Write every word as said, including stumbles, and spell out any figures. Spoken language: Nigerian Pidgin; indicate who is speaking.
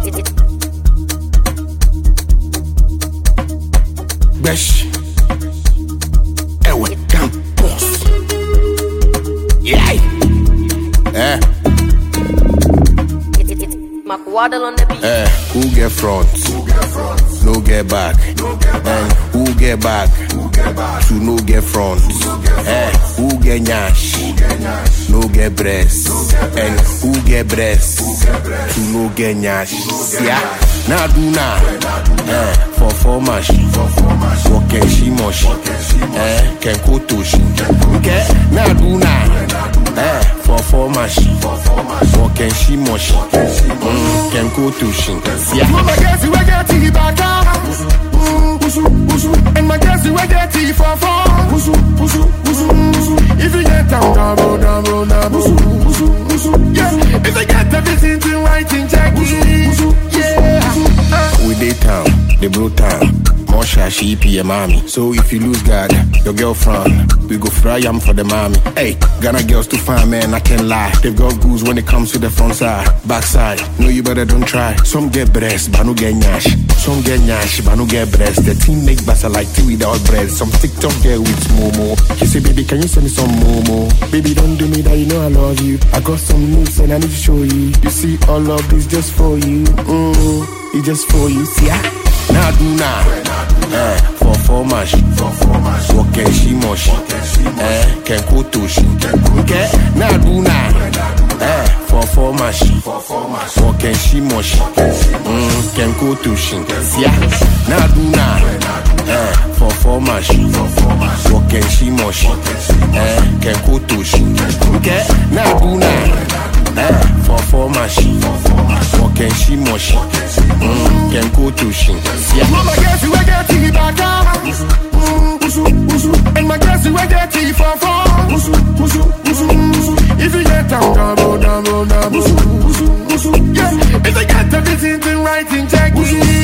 Speaker 1: Besh, Ewe Campos. Yeah. Eh.
Speaker 2: Waddle on the beat.
Speaker 1: Eh, who get front? Who get front? No get back. No get back. And who get back? Who get back? To no get front. No get eh, who get nyash? Who get nyash? No get breast. No get breast. And who get breast? Who get breast? To no get nyash. Yeah. Now do now. Eh, for four mash. For four mash. Walk and she mosh. Eh, can go to she. Okay. Now do now. Eh, for four mash. For four mash. Walk and she mosh. Can go to shin. Yeah.
Speaker 3: My guess you get tea back up. And my guess you get tea for four. If you get down, double, double, double. Yeah. If you get everything to right in Jackie. Yeah.
Speaker 1: We dey town, the bro town. More shashi P M mommy. So if you lose God, your girlfriend, we go fry am for the mommy. Hey, Ghana girls too fine, man, I can't lie. They've got goose when it comes to the front side, back side. No, you better don't try. Some get breast, but no get nyash. Some get nyash, but no get breast. The team make basa like tea without bread. Some TikTok girl with momo. She say, baby, can you send me some momo? Baby, don't do me that, you know I love you. I got some moves and I need to show you. You see, all of this just for you. Mm, it's just for you, see ya. Now do now. Eh, for four mash. For four mash. Walk and she mosh. Eh, can go to she. Okay. Now do now. Eh, for four mash. For four mash. Walk and she mosh. Mm, can go to she. Yeah. Now do now. Eh, for four mash. For four mash. Walk and she mosh. Eh, can go to she. Okay. Now do now. Eh, for four mash. Walk and she mosh. Mm, can go to she. Yeah.
Speaker 3: Mama guess you get tea back up. And my guess you get tea for four. If you get down, double, double, double. Yeah. If you get everything to right in Jackie.